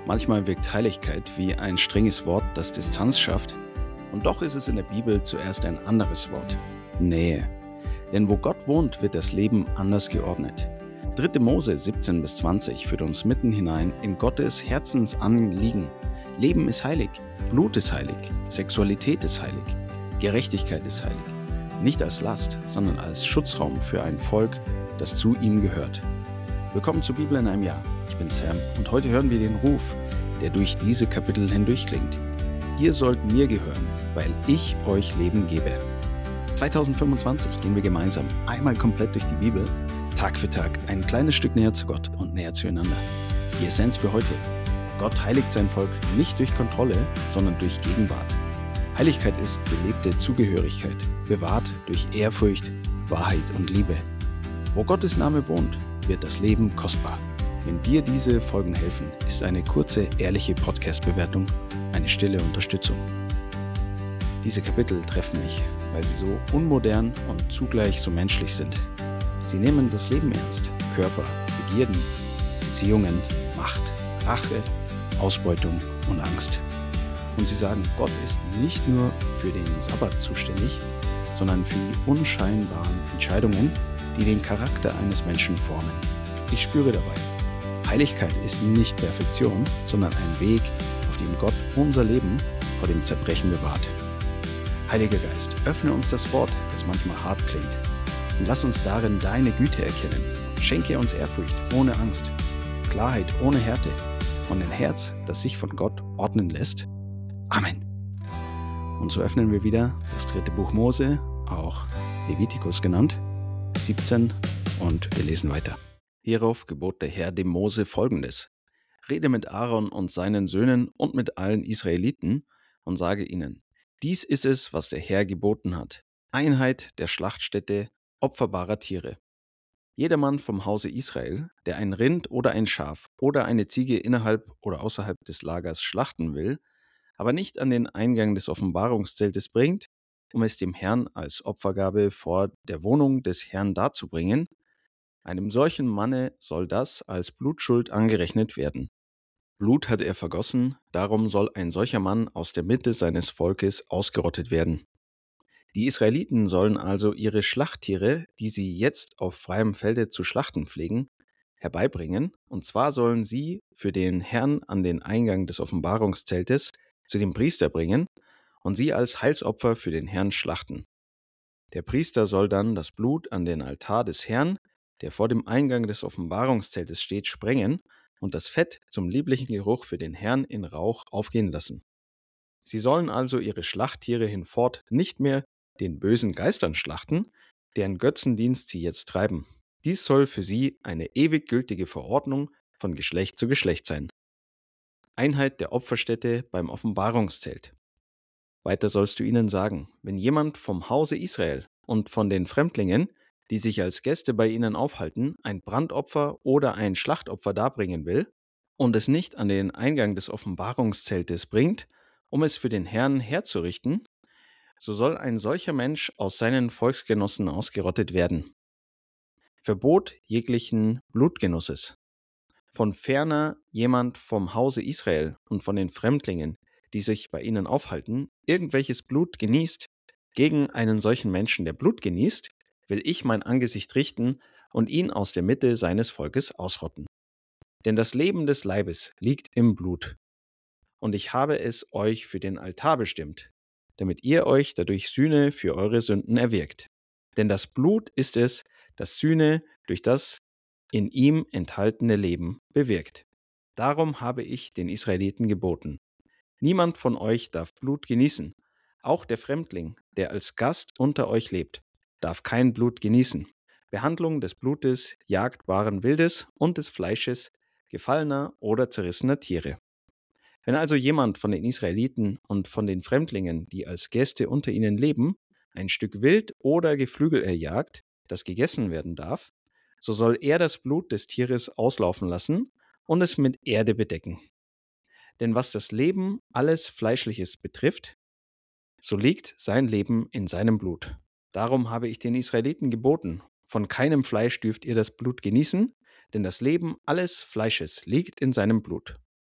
Manchmal wirkt Heiligkeit wie ein strenges Wort, das Distanz schafft, und doch ist es in der Bibel zuerst ein anderes Wort: Nähe. Denn wo Gott wohnt, wird das Leben anders geordnet. 3. Mose 17 bis 20 führt uns mitten hinein in Gottes Herzensanliegen. Leben ist heilig, Blut ist heilig, Sexualität ist heilig, Gerechtigkeit ist heilig. Nicht als Last, sondern als Schutzraum für ein Volk, das zu ihm gehört. Willkommen zur Bibel in einem Jahr. Ich bin Sam und heute hören wir den Ruf, der durch diese Kapitel hindurchklingt. Ihr sollt mir gehören, weil ich euch Leben gebe. 2025 gehen wir gemeinsam einmal komplett durch die Bibel, Tag für Tag ein kleines Stück näher zu Gott und näher zueinander. Die Essenz für heute: Gott heiligt sein Volk nicht durch Kontrolle, sondern durch Gegenwart. Heiligkeit ist gelebte Zugehörigkeit, bewahrt durch Ehrfurcht, Wahrheit und Liebe. Wo Gottes Name wohnt, wird das Leben kostbar. Wenn dir diese Folgen helfen, ist eine kurze, ehrliche Podcast-Bewertung eine stille Unterstützung. Diese Kapitel treffen mich, weil sie so unmodern und zugleich so menschlich sind. Sie nehmen das Leben ernst: Körper, Begierden, Beziehungen, Macht, Rache, Ausbeutung und Angst. Und sie sagen, Gott ist nicht nur für den Sabbat zuständig, sondern für die unscheinbaren Entscheidungen, die den Charakter eines Menschen formen. Ich spüre dabei: Heiligkeit ist nicht Perfektion, sondern ein Weg, auf dem Gott unser Leben vor dem Zerbrechen bewahrt. Heiliger Geist, öffne uns das Wort, das manchmal hart klingt, und lass uns darin deine Güte erkennen. Schenke uns Ehrfurcht ohne Angst, Klarheit ohne Härte und ein Herz, das sich von Gott ordnen lässt. Amen. Und so öffnen wir wieder das 3. Buch Mose, auch Levitikus genannt, 17, und wir lesen weiter. Hierauf gebot der Herr dem Mose Folgendes: Rede mit Aaron und seinen Söhnen und mit allen Israeliten und sage ihnen: Dies ist es, was der Herr geboten hat: Einheit der Schlachtstätte opferbarer Tiere. Jedermann vom Hause Israel, der ein Rind oder ein Schaf oder eine Ziege innerhalb oder außerhalb des Lagers schlachten will, aber nicht an den Eingang des Offenbarungszeltes bringt, um es dem Herrn als Opfergabe vor der Wohnung des Herrn darzubringen, einem solchen Manne soll das als Blutschuld angerechnet werden. Blut hat er vergossen, darum soll ein solcher Mann aus der Mitte seines Volkes ausgerottet werden. Die Israeliten sollen also ihre Schlachttiere, die sie jetzt auf freiem Felde zu schlachten pflegen, herbeibringen, und zwar sollen sie für den Herrn an den Eingang des Offenbarungszeltes zu dem Priester bringen und sie als Heilsopfer für den Herrn schlachten. Der Priester soll dann das Blut an den Altar des Herrn, der vor dem Eingang des Offenbarungszeltes steht, sprengen und das Fett zum lieblichen Geruch für den Herrn in Rauch aufgehen lassen. Sie sollen also ihre Schlachttiere hinfort nicht mehr den bösen Geistern schlachten, deren Götzendienst sie jetzt treiben. Dies soll für sie eine ewig gültige Verordnung von Geschlecht zu Geschlecht sein. Einheit der Opferstätte beim Offenbarungszelt. Weiter sollst du ihnen sagen: Wenn jemand vom Hause Israel und von den Fremdlingen, die sich als Gäste bei ihnen aufhalten, ein Brandopfer oder ein Schlachtopfer darbringen will und es nicht an den Eingang des Offenbarungszeltes bringt, um es für den Herrn herzurichten, so soll ein solcher Mensch aus seinen Volksgenossen ausgerottet werden. Verbot jeglichen Blutgenusses. Von ferner jemand vom Hause Israel und von den Fremdlingen, die sich bei ihnen aufhalten, irgendwelches Blut genießt, gegen einen solchen Menschen, der Blut genießt, will ich mein Angesicht richten und ihn aus der Mitte seines Volkes ausrotten. Denn das Leben des Leibes liegt im Blut. Und ich habe es euch für den Altar bestimmt, damit ihr euch dadurch Sühne für eure Sünden erwirkt. Denn das Blut ist es, das Sühne durch das in ihm enthaltene Leben bewirkt. Darum habe ich den Israeliten geboten: Niemand von euch darf Blut genießen. Auch der Fremdling, der als Gast unter euch lebt, darf kein Blut genießen. Behandlung des Blutes jagdbaren Wildes und des Fleisches gefallener oder zerrissener Tiere. Wenn also jemand von den Israeliten und von den Fremdlingen, die als Gäste unter ihnen leben, ein Stück Wild oder Geflügel erjagt, das gegessen werden darf, so soll er das Blut des Tieres auslaufen lassen und es mit Erde bedecken. Denn was das Leben alles Fleischliches betrifft, so liegt sein Leben in seinem Blut. Darum habe ich den Israeliten geboten: Von keinem Fleisch dürft ihr das Blut genießen, denn das Leben alles Fleisches liegt in seinem Blut.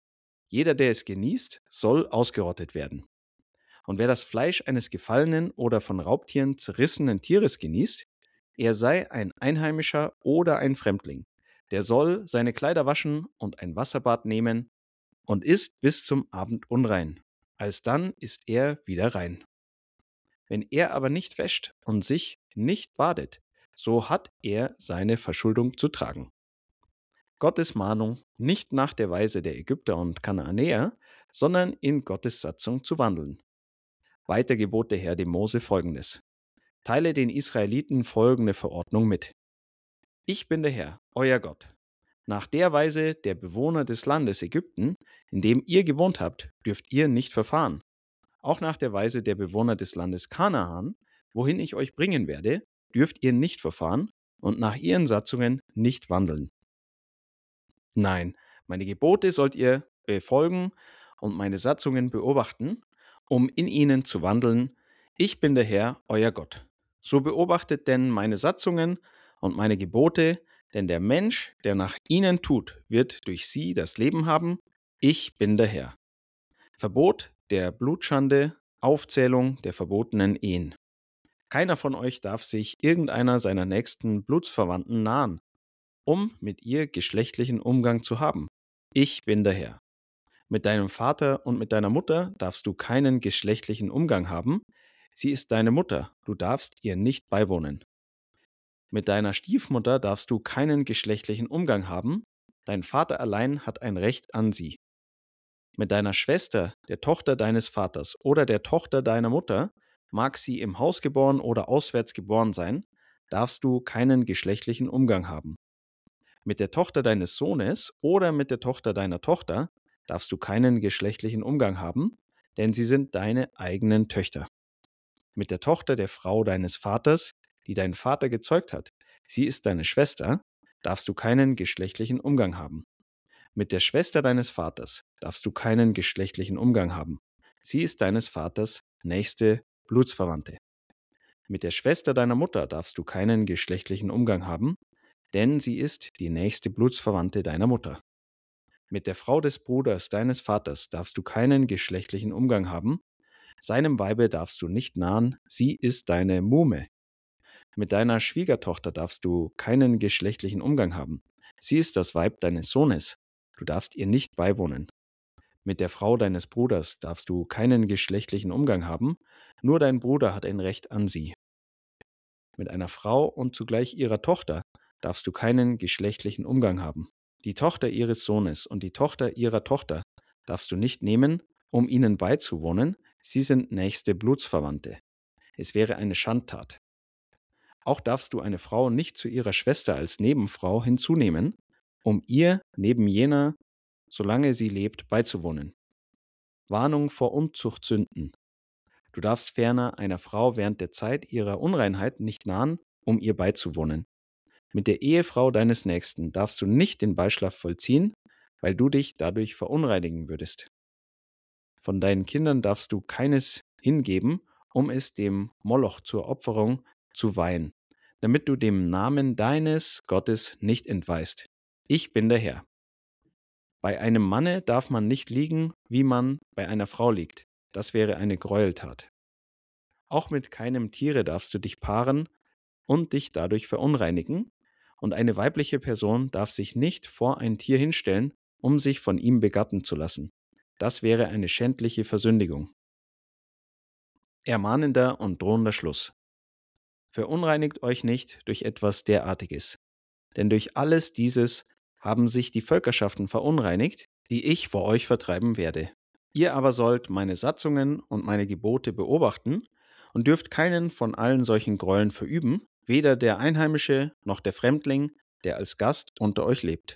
Jeder, der es genießt, soll ausgerottet werden. Und wer das Fleisch eines gefallenen oder von Raubtieren zerrissenen Tieres genießt, er sei ein Einheimischer oder ein Fremdling. Der soll seine Kleider waschen und ein Wasserbad nehmen und ist bis zum Abend unrein. Alsdann ist er wieder rein. Wenn er aber nicht wäscht und sich nicht badet, so hat er seine Verschuldung zu tragen. Gottes Mahnung, nicht nach der Weise der Ägypter und Kanaanäer, sondern in Gottes Satzung zu wandeln. Weiter gebot der Herr dem Mose folgendes: Teile den Israeliten folgende Verordnung mit. Ich bin der Herr, euer Gott. Nach der Weise der Bewohner des Landes Ägypten, in dem ihr gewohnt habt, dürft ihr nicht verfahren. Auch nach der Weise der Bewohner des Landes Kanaan, wohin ich euch bringen werde, dürft ihr nicht verfahren und nach ihren Satzungen nicht wandeln. Nein, meine Gebote sollt ihr befolgen und meine Satzungen beobachten, um in ihnen zu wandeln. Ich bin der Herr, euer Gott. So beobachtet denn meine Satzungen und meine Gebote, denn der Mensch, der nach ihnen tut, wird durch sie das Leben haben. Ich bin der Herr. Verbot der Blutschande, Aufzählung der verbotenen Ehen. Keiner von euch darf sich irgendeiner seiner nächsten Blutsverwandten nahen, um mit ihr geschlechtlichen Umgang zu haben. Ich bin der Herr. Mit deinem Vater und mit deiner Mutter darfst du keinen geschlechtlichen Umgang haben. Sie ist deine Mutter, du darfst ihr nicht beiwohnen. Mit deiner Stiefmutter darfst du keinen geschlechtlichen Umgang haben. Dein Vater allein hat ein Recht an sie. Mit deiner Schwester, der Tochter deines Vaters oder der Tochter deiner Mutter, mag sie im Haus geboren oder auswärts geboren sein, darfst du keinen geschlechtlichen Umgang haben. Mit der Tochter deines Sohnes oder mit der Tochter deiner Tochter darfst du keinen geschlechtlichen Umgang haben, denn sie sind deine eigenen Töchter. Mit der Tochter der Frau deines Vaters, die dein Vater gezeugt hat, sie ist deine Schwester, darfst du keinen geschlechtlichen Umgang haben. Mit der Schwester deines Vaters darfst du keinen geschlechtlichen Umgang haben. Sie ist deines Vaters nächste Blutsverwandte. Mit der Schwester deiner Mutter darfst du keinen geschlechtlichen Umgang haben, denn sie ist die nächste Blutsverwandte deiner Mutter. Mit der Frau des Bruders deines Vaters darfst du keinen geschlechtlichen Umgang haben, seinem Weibe darfst du nicht nahen, sie ist deine Muhme. Mit deiner Schwiegertochter darfst du keinen geschlechtlichen Umgang haben, sie ist das Weib deines Sohnes, du darfst ihr nicht beiwohnen. Mit der Frau deines Bruders darfst du keinen geschlechtlichen Umgang haben, nur dein Bruder hat ein Recht an sie. Mit einer Frau und zugleich ihrer Tochter darfst du keinen geschlechtlichen Umgang haben. Die Tochter ihres Sohnes und die Tochter ihrer Tochter darfst du nicht nehmen, um ihnen beizuwohnen, sie sind nächste Blutsverwandte. Es wäre eine Schandtat. Auch darfst du eine Frau nicht zu ihrer Schwester als Nebenfrau hinzunehmen, um ihr neben jener, solange sie lebt, beizuwohnen. Warnung vor Unzuchtsünden. Du darfst ferner einer Frau während der Zeit ihrer Unreinheit nicht nahen, um ihr beizuwohnen. Mit der Ehefrau deines Nächsten darfst du nicht den Beischlaf vollziehen, weil du dich dadurch verunreinigen würdest. Von deinen Kindern darfst du keines hingeben, um es dem Moloch zur Opferung zu weihen, damit du dem Namen deines Gottes nicht entweihst. Ich bin der Herr. Bei einem Manne darf man nicht liegen, wie man bei einer Frau liegt. Das wäre eine Gräueltat. Auch mit keinem Tiere darfst du dich paaren und dich dadurch verunreinigen, und eine weibliche Person darf sich nicht vor ein Tier hinstellen, um sich von ihm begatten zu lassen. Das wäre eine schändliche Versündigung. Ermahnender und drohender Schluss. Verunreinigt euch nicht durch etwas derartiges, denn durch alles dieses haben sich die Völkerschaften verunreinigt, die ich vor euch vertreiben werde. Ihr aber sollt meine Satzungen und meine Gebote beobachten und dürft keinen von allen solchen Gräueln verüben, weder der Einheimische noch der Fremdling, der als Gast unter euch lebt.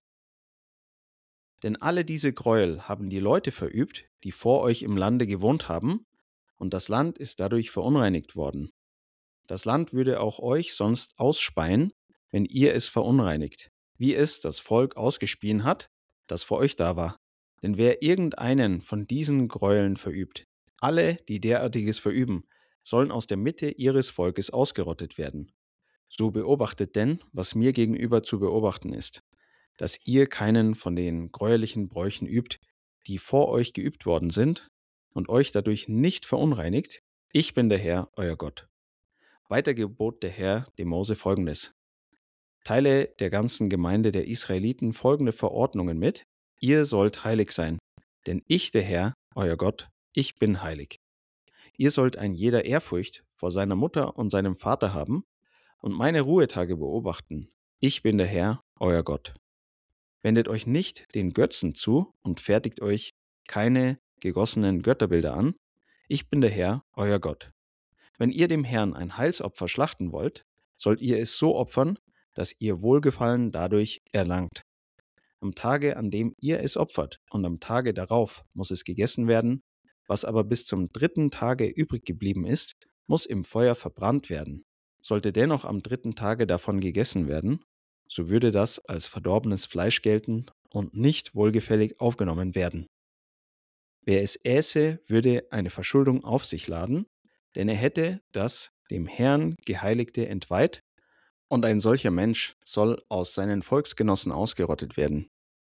Denn alle diese Gräuel haben die Leute verübt, die vor euch im Lande gewohnt haben, und das Land ist dadurch verunreinigt worden. Das Land würde auch euch sonst ausspeien, wenn ihr es verunreinigt, wie es das Volk ausgespien hat, das vor euch da war. Denn wer irgendeinen von diesen Gräueln verübt, alle, die derartiges verüben, sollen aus der Mitte ihres Volkes ausgerottet werden. So beobachtet denn, was mir gegenüber zu beobachten ist, dass ihr keinen von den gräuellichen Bräuchen übt, die vor euch geübt worden sind, und euch dadurch nicht verunreinigt. Ich bin der Herr, euer Gott. Weiter gebot der Herr dem Mose folgendes: Teile der ganzen Gemeinde der Israeliten folgende Verordnungen mit: Ihr sollt heilig sein, denn ich, der Herr, euer Gott, ich bin heilig. Ihr sollt ein jeder Ehrfurcht vor seiner Mutter und seinem Vater haben und meine Ruhetage beobachten. Ich bin der Herr, euer Gott. Wendet euch nicht den Götzen zu und fertigt euch keine gegossenen Götterbilder an. Ich bin der Herr, euer Gott. Wenn ihr dem Herrn ein Heilsopfer schlachten wollt, sollt ihr es so opfern, dass ihr Wohlgefallen dadurch erlangt. Am Tage, an dem ihr es opfert, und am Tage darauf muss es gegessen werden. Was aber bis zum 3. Tage übrig geblieben ist, muss im Feuer verbrannt werden. Sollte dennoch am 3. Tage davon gegessen werden, so würde das als verdorbenes Fleisch gelten und nicht wohlgefällig aufgenommen werden. Wer es äße, würde eine Verschuldung auf sich laden, denn er hätte das dem Herrn Geheiligte entweiht, und ein solcher Mensch soll aus seinen Volksgenossen ausgerottet werden.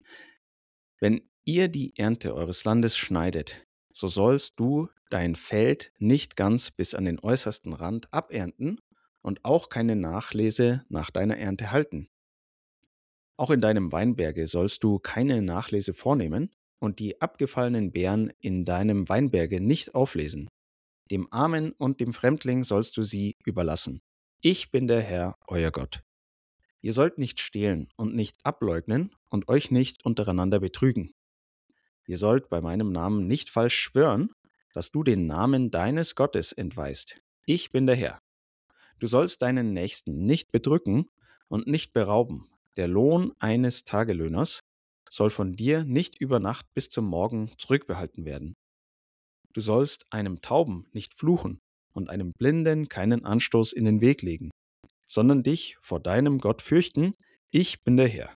Wenn ihr die Ernte eures Landes schneidet, so sollst du dein Feld nicht ganz bis an den äußersten Rand abernten und auch keine Nachlese nach deiner Ernte halten. Auch in deinem Weinberge sollst du keine Nachlese vornehmen und die abgefallenen Beeren in deinem Weinberge nicht auflesen. Dem Armen und dem Fremdling sollst du sie überlassen. Ich bin der Herr, euer Gott. Ihr sollt nicht stehlen und nicht ableugnen und euch nicht untereinander betrügen. Ihr sollt bei meinem Namen nicht falsch schwören, dass du den Namen deines Gottes entweihst. Ich bin der Herr. Du sollst deinen Nächsten nicht bedrücken und nicht berauben. Der Lohn eines Tagelöhners soll von dir nicht über Nacht bis zum Morgen zurückbehalten werden. Du sollst einem Tauben nicht fluchen und einem Blinden keinen Anstoß in den Weg legen, sondern dich vor deinem Gott fürchten. Ich bin der Herr.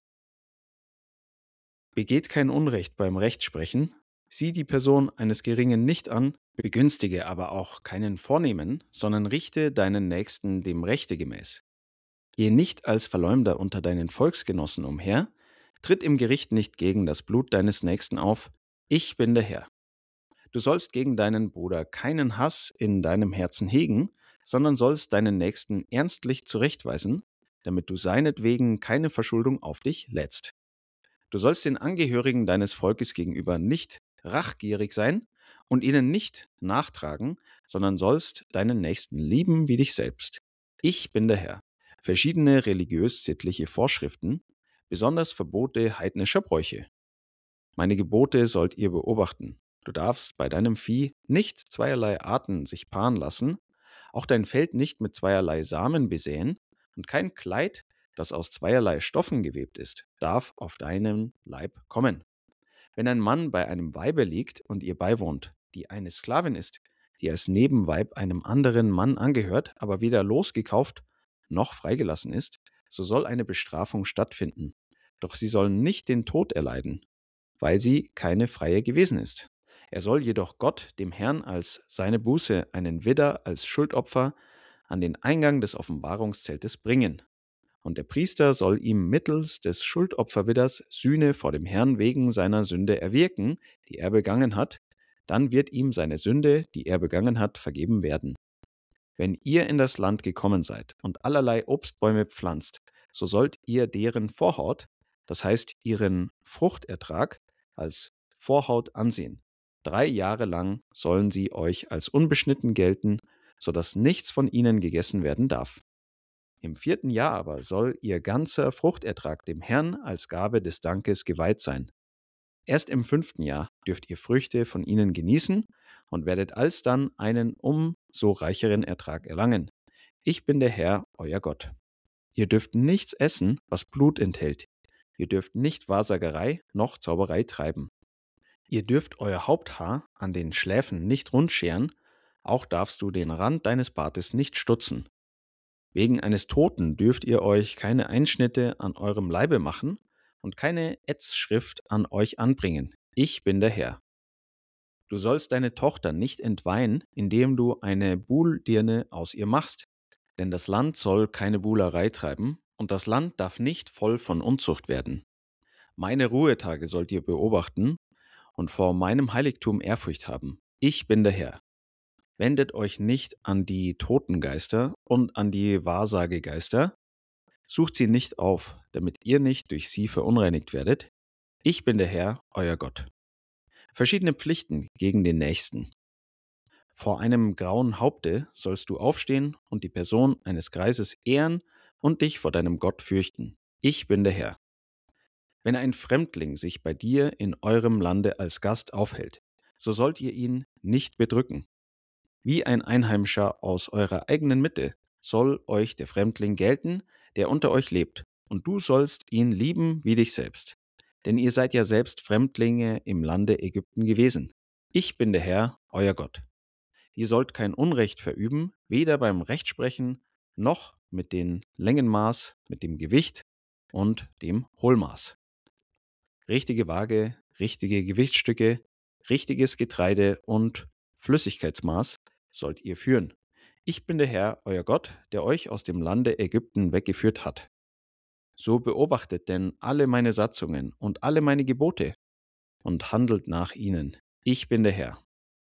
Begeht kein Unrecht beim Rechtsprechen, sieh die Person eines Geringen nicht an, begünstige aber auch keinen Vornehmen, sondern richte deinen Nächsten dem Rechte gemäß. Gehe nicht als Verleumder unter deinen Volksgenossen umher, tritt im Gericht nicht gegen das Blut deines Nächsten auf. Ich bin der Herr. Du sollst gegen deinen Bruder keinen Hass in deinem Herzen hegen, sondern sollst deinen Nächsten ernstlich zurechtweisen, damit du seinetwegen keine Verschuldung auf dich lädst. Du sollst den Angehörigen deines Volkes gegenüber nicht rachgierig sein und ihnen nicht nachtragen, sondern sollst deinen Nächsten lieben wie dich selbst. Ich bin der Herr. Verschiedene religiös-sittliche Vorschriften, besonders Verbote heidnischer Bräuche. Meine Gebote sollt ihr beobachten. Du darfst bei deinem Vieh nicht zweierlei Arten sich paaren lassen, auch dein Feld nicht mit zweierlei Samen besäen, und kein Kleid, das aus zweierlei Stoffen gewebt ist, darf auf deinen Leib kommen. Wenn ein Mann bei einem Weibe liegt und ihr beiwohnt, die eine Sklavin ist, die als Nebenweib einem anderen Mann angehört, aber weder losgekauft noch freigelassen ist, so soll eine Bestrafung stattfinden. Doch sie soll nicht den Tod erleiden, weil sie keine Freie gewesen ist. Er soll jedoch Gott, dem Herrn, als seine Buße einen Widder als Schuldopfer an den Eingang des Offenbarungszeltes bringen. Und der Priester soll ihm mittels des Schuldopferwidders Sühne vor dem Herrn wegen seiner Sünde erwirken, die er begangen hat. Dann wird ihm seine Sünde, die er begangen hat, vergeben werden. Wenn ihr in das Land gekommen seid und allerlei Obstbäume pflanzt, so sollt ihr deren Vorhaut, das heißt ihren Fruchtertrag, als Vorhaut ansehen. 3 Jahre lang sollen sie euch als unbeschnitten gelten, so dass nichts von ihnen gegessen werden darf. Im 4. Jahr aber soll ihr ganzer Fruchtertrag dem Herrn als Gabe des Dankes geweiht sein. Erst im 5. Jahr dürft ihr Früchte von ihnen genießen und werdet alsdann einen umso reicheren Ertrag erlangen. Ich bin der Herr, euer Gott. Ihr dürft nichts essen, was Blut enthält. Ihr dürft nicht Wahrsagerei noch Zauberei treiben. Ihr dürft euer Haupthaar an den Schläfen nicht rund scheren, auch darfst du den Rand deines Bartes nicht stutzen. Wegen eines Toten dürft ihr euch keine Einschnitte an eurem Leibe machen und keine Ätzschrift an euch anbringen. Ich bin der Herr. Du sollst deine Tochter nicht entweihen, indem du eine Buhldirne aus ihr machst, denn das Land soll keine Buhlerei treiben und das Land darf nicht voll von Unzucht werden. Meine Ruhetage sollt ihr beobachten und vor meinem Heiligtum Ehrfurcht haben. Ich bin der Herr. Wendet euch nicht an die Totengeister und an die Wahrsagegeister, sucht sie nicht auf, damit ihr nicht durch sie verunreinigt werdet. Ich bin der Herr, euer Gott. Verschiedene Pflichten gegen den Nächsten. Vor einem grauen Haupte sollst du aufstehen und die Person eines Greises ehren und dich vor deinem Gott fürchten. Ich bin der Herr. Wenn ein Fremdling sich bei dir in eurem Lande als Gast aufhält, so sollt ihr ihn nicht bedrücken. Wie ein Einheimischer aus eurer eigenen Mitte soll euch der Fremdling gelten, der unter euch lebt, und du sollst ihn lieben wie dich selbst. Denn ihr seid ja selbst Fremdlinge im Lande Ägypten gewesen. Ich bin der Herr, euer Gott. Ihr sollt kein Unrecht verüben, weder beim Rechtsprechen noch mit dem Längenmaß, mit dem Gewicht und dem Hohlmaß. Richtige Waage, richtige Gewichtsstücke, richtiges Getreide und Flüssigkeitsmaß sollt ihr führen. Ich bin der Herr, euer Gott, der euch aus dem Lande Ägypten weggeführt hat. So beobachtet denn alle meine Satzungen und alle meine Gebote und handelt nach ihnen. Ich bin der Herr.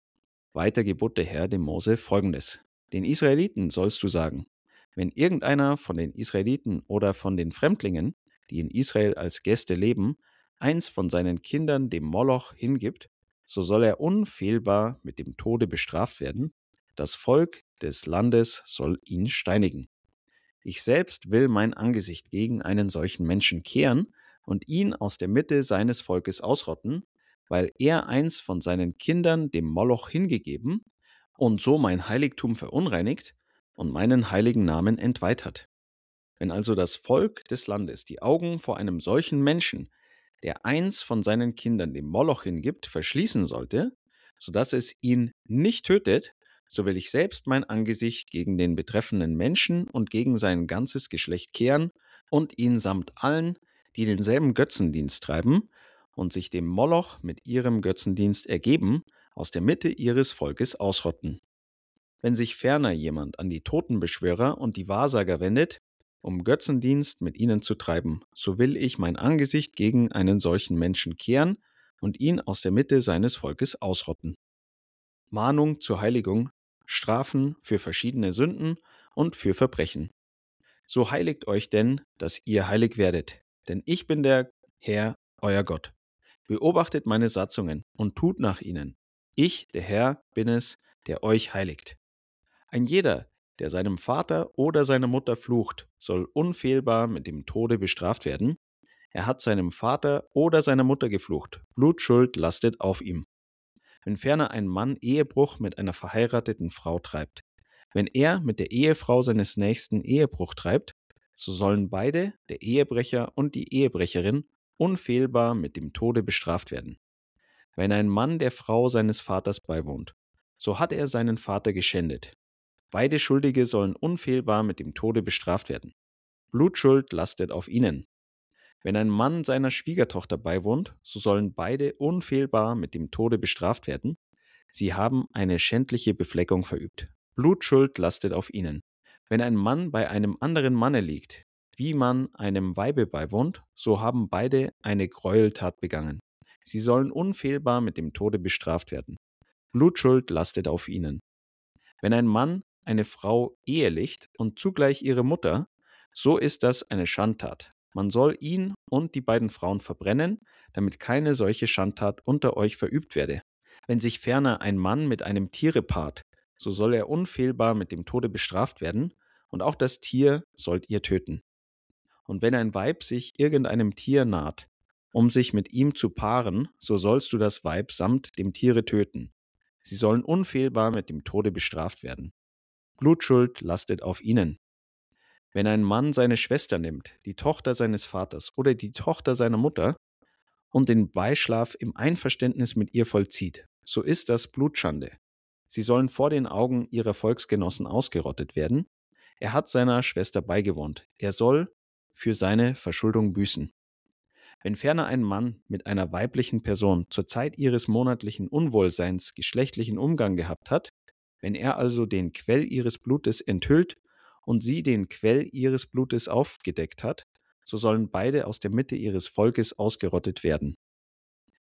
Weiter gebot der Herr dem Mose Folgendes: Den Israeliten sollst du sagen: Wenn irgendeiner von den Israeliten oder von den Fremdlingen, die in Israel als Gäste leben, eins von seinen Kindern dem Moloch hingibt, so soll er unfehlbar mit dem Tode bestraft werden. Das Volk des Landes soll ihn steinigen. Ich selbst will mein Angesicht gegen einen solchen Menschen kehren und ihn aus der Mitte seines Volkes ausrotten, weil er eins von seinen Kindern dem Moloch hingegeben und so mein Heiligtum verunreinigt und meinen heiligen Namen entweiht hat. Wenn also das Volk des Landes die Augen vor einem solchen Menschen, der eins von seinen Kindern dem Moloch hingibt, verschließen sollte, so dass es ihn nicht tötet, so will ich selbst mein Angesicht gegen den betreffenden Menschen und gegen sein ganzes Geschlecht kehren und ihn samt allen, die denselben Götzendienst treiben und sich dem Moloch mit ihrem Götzendienst ergeben, aus der Mitte ihres Volkes ausrotten. Wenn sich ferner jemand an die Totenbeschwörer und die Wahrsager wendet, um Götzendienst mit ihnen zu treiben, so will ich mein Angesicht gegen einen solchen Menschen kehren und ihn aus der Mitte seines Volkes ausrotten. Mahnung zur Heiligung, Strafen für verschiedene Sünden und für Verbrechen. So heiligt euch denn, dass ihr heilig werdet, denn ich bin der Herr, euer Gott. Beobachtet meine Satzungen und tut nach ihnen. Ich, der Herr, bin es, der euch heiligt. Ein jeder, der seinem Vater oder seiner Mutter flucht, soll unfehlbar mit dem Tode bestraft werden. Er hat seinem Vater oder seiner Mutter geflucht. Blutschuld lastet auf ihm. Wenn ferner ein Mann Ehebruch mit einer verheirateten Frau treibt, wenn er mit der Ehefrau seines Nächsten Ehebruch treibt, so sollen beide, der Ehebrecher und die Ehebrecherin, unfehlbar mit dem Tode bestraft werden. Wenn ein Mann der Frau seines Vaters beiwohnt, so hat er seinen Vater geschändet. Beide Schuldige sollen unfehlbar mit dem Tode bestraft werden. Blutschuld lastet auf ihnen. Wenn ein Mann seiner Schwiegertochter beiwohnt, so sollen beide unfehlbar mit dem Tode bestraft werden. Sie haben eine schändliche Befleckung verübt. Blutschuld lastet auf ihnen. Wenn ein Mann bei einem anderen Manne liegt, wie man einem Weibe beiwohnt, so haben beide eine Gräueltat begangen. Sie sollen unfehlbar mit dem Tode bestraft werden. Blutschuld lastet auf ihnen. Wenn ein Mann eine Frau ehelicht und zugleich ihre Mutter, so ist das eine Schandtat. Man soll ihn und die beiden Frauen verbrennen, damit keine solche Schandtat unter euch verübt werde. Wenn sich ferner ein Mann mit einem Tiere paart, so soll er unfehlbar mit dem Tode bestraft werden, und auch das Tier sollt ihr töten. Und wenn ein Weib sich irgendeinem Tier naht, um sich mit ihm zu paaren, so sollst du das Weib samt dem Tiere töten. Sie sollen unfehlbar mit dem Tode bestraft werden. Blutschuld lastet auf ihnen. Wenn ein Mann seine Schwester nimmt, die Tochter seines Vaters oder die Tochter seiner Mutter, und den Beischlaf im Einverständnis mit ihr vollzieht, so ist das Blutschande. Sie sollen vor den Augen ihrer Volksgenossen ausgerottet werden. Er hat seiner Schwester beigewohnt. Er soll für seine Verschuldung büßen. Wenn ferner ein Mann mit einer weiblichen Person zur Zeit ihres monatlichen Unwohlseins geschlechtlichen Umgang gehabt hat, wenn er also den Quell ihres Blutes enthüllt und sie den Quell ihres Blutes aufgedeckt hat, so sollen beide aus der Mitte ihres Volkes ausgerottet werden.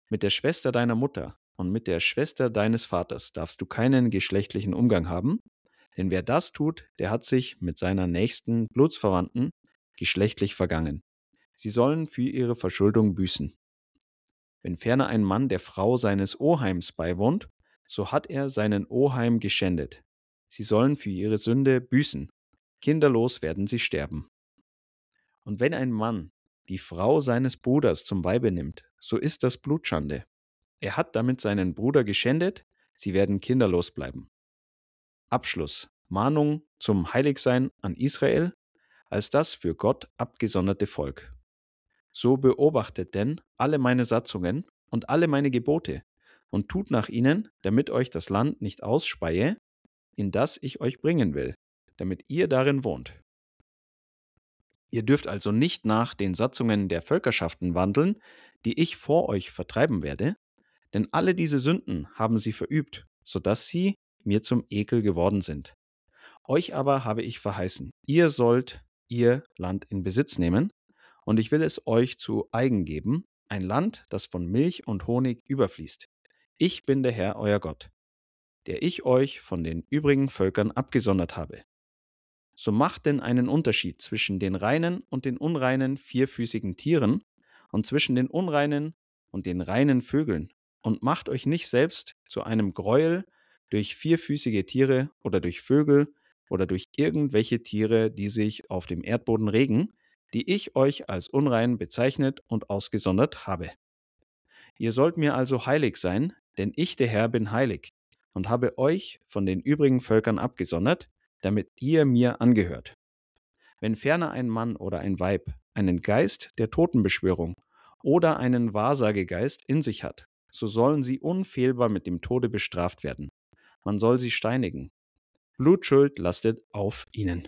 Mit der Schwester deiner Mutter und mit der Schwester deines Vaters darfst du keinen geschlechtlichen Umgang haben, denn wer das tut, der hat sich mit seiner nächsten Blutsverwandten geschlechtlich vergangen. Sie sollen für ihre Verschuldung büßen. Wenn ferner ein Mann der Frau seines Oheims beiwohnt, so hat er seinen Oheim geschändet. Sie sollen für ihre Sünde büßen. Kinderlos werden sie sterben. Und wenn ein Mann die Frau seines Bruders zum Weibe nimmt, so ist das Blutschande. Er hat damit seinen Bruder geschändet, sie werden kinderlos bleiben. Abschluss. Mahnung zum Heiligsein an Israel als das für Gott abgesonderte Volk. So beobachtet denn alle meine Satzungen und alle meine Gebote und tut nach ihnen, damit euch das Land nicht ausspeie, in das ich euch bringen will, damit ihr darin wohnt. Ihr dürft also nicht nach den Satzungen der Völkerschaften wandeln, die ich vor euch vertreiben werde, denn alle diese Sünden haben sie verübt, so dass sie mir zum Ekel geworden sind. Euch aber habe ich verheißen, ihr sollt ihr Land in Besitz nehmen, und ich will es euch zu eigen geben, ein Land, das von Milch und Honig überfließt. Ich bin der Herr, euer Gott, der ich euch von den übrigen Völkern abgesondert habe. So macht denn einen Unterschied zwischen den reinen und den unreinen vierfüßigen Tieren und zwischen den unreinen und den reinen Vögeln und macht euch nicht selbst zu einem Greuel durch vierfüßige Tiere oder durch Vögel oder durch irgendwelche Tiere, die sich auf dem Erdboden regen, die ich euch als unrein bezeichnet und ausgesondert habe. Ihr sollt mir also heilig sein, denn ich, der Herr, bin heilig und habe euch von den übrigen Völkern abgesondert, damit ihr mir angehört. Wenn ferner ein Mann oder ein Weib einen Geist der Totenbeschwörung oder einen Wahrsagegeist in sich hat, so sollen sie unfehlbar mit dem Tode bestraft werden. Man soll sie steinigen. Blutschuld lastet auf ihnen.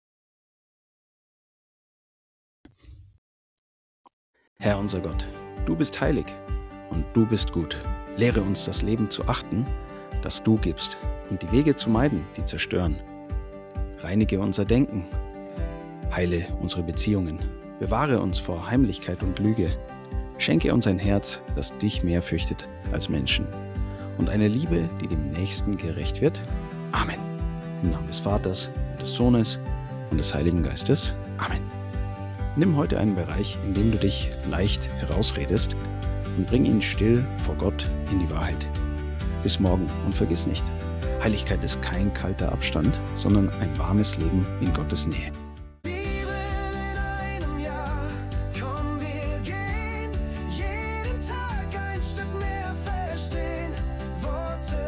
Herr unser Gott, du bist heilig und du bist gut. Lehre uns das Leben zu achten, das du gibst, und die Wege zu meiden, die zerstören. Reinige unser Denken, heile unsere Beziehungen, bewahre uns vor Heimlichkeit und Lüge, schenke uns ein Herz, das dich mehr fürchtet als Menschen, und eine Liebe, die dem Nächsten gerecht wird. Amen. Im Namen des Vaters und des Sohnes und des Heiligen Geistes. Amen. Nimm heute einen Bereich, in dem du dich leicht herausredest, und bring ihn still vor Gott in die Wahrheit. Bis morgen und vergiss nicht, Heiligkeit ist kein kalter Abstand, sondern ein warmes Leben in Gottes Nähe.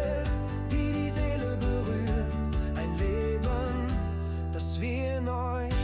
Worte, die die Seele berühren, ein Leben, das wir neu